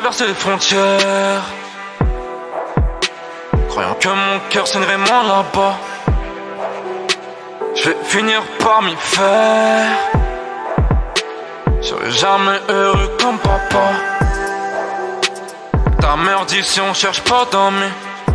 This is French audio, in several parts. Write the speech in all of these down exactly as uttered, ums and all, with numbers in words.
traverser les frontières, croyant que mon cœur saignerait moins là-bas. Je vais finir par m'y faire. Je serai jamais heureux comme papa. Ta mère dit si on cherche pas d'amis,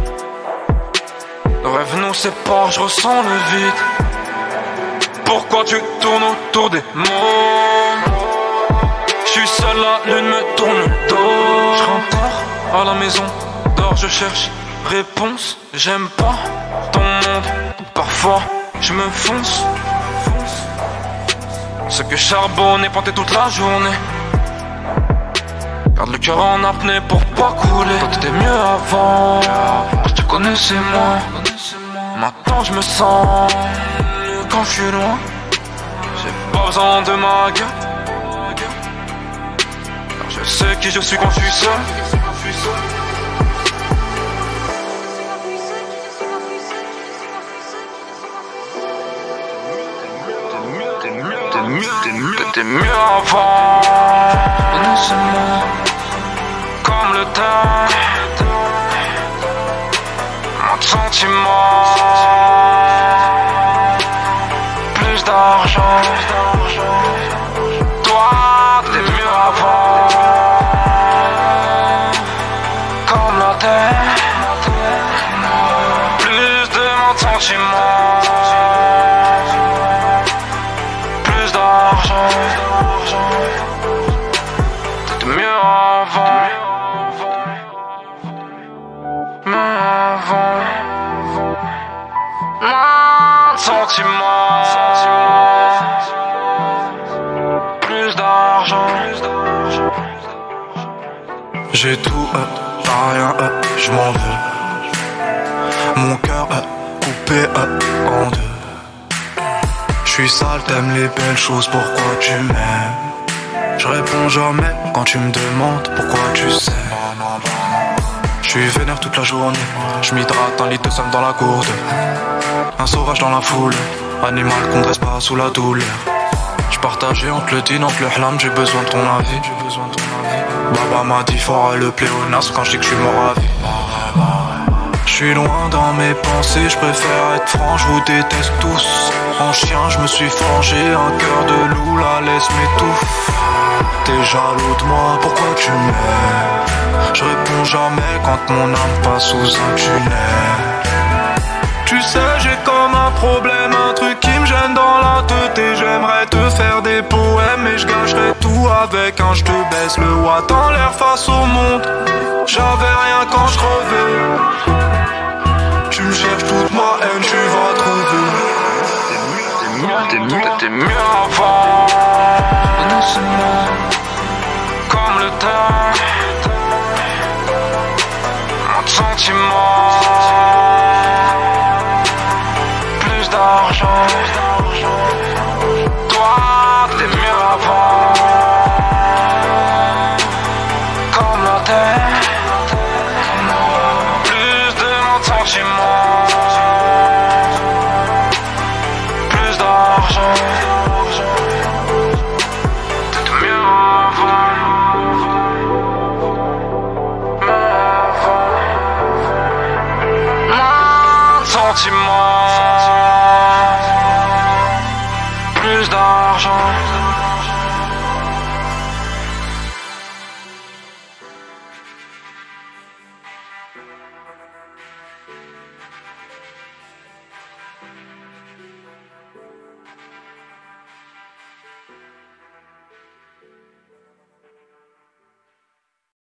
le rêve nous sépare, je ressens le vide. Pourquoi tu tournes autour des mots? Je suis seul, la lune me tourne le dos. Je rentre tard à la maison, dehors je cherche réponse. J'aime pas ton monde, parfois je me fonce. Ce que charbonne et planté toute la journée. Garde le cœur en apnée pour pas couler. Toi t'étais mieux avant, je te connaissais moins. Maintenant je me sens mieux quand je suis loin. J'ai pas besoin de ma gueule, car je sais qui je suis quand je suis seul. T'étais mieux avant, connaissez-moi comme le temps. Moins de sentiments, plus d'argent. Toi, t'étais mieux avant, comme la terre. Plus de moins de sentiments, plus d'argent. T'étais mieux avant, mieux avant. Moins de sentiments, plus d'argent. J'ai tout, euh, pas rien, euh, je m'en veux. Mon cœur euh, coupé euh, en deux. J'suis sale, t'aimes les belles choses, pourquoi tu m'aimes? Je réponds jamais quand tu me demandes pourquoi tu sais. J'suis vénère toute la journée, j'm'hydrate un litre de sang dans la gourde. Un sauvage dans la foule, animal qu'on dresse pas sous la douleur. J'partageais entre le din, entre le hlam, j'ai besoin de ton avis. Baba m'a dit fort le pléonasme quand j'dis que j'suis mort à vie. J'suis loin dans mes pensées, j'préfère être franc, j'vous déteste tous. En chien, j'me suis forgé un cœur de loup, la laisse m'étouffe. T'es jaloux de moi, pourquoi tu m'aimes? Je réponds jamais quand mon âme passe sous un tunnel. Tu sais, j'ai comme un problème, un truc qui me gêne dans la tête. Et j'aimerais te faire des poèmes, mais je gâcherais tout avec un je te baisse le watt en l'air face au monde. J'avais rien quand je crevais. Tu me cherches toute ma haine, tu vas trouver. T'es mieux, t'étais mieux avant, connaissez-moi comme le temps. Moins de sentiments, plus d'argent. Toi, t'es mieux avant, comme la terre. Plus de moins de sentiments, plus d'argent. T'étais mieux avant, mieux avant. Moins de sentiments, plus d'argent.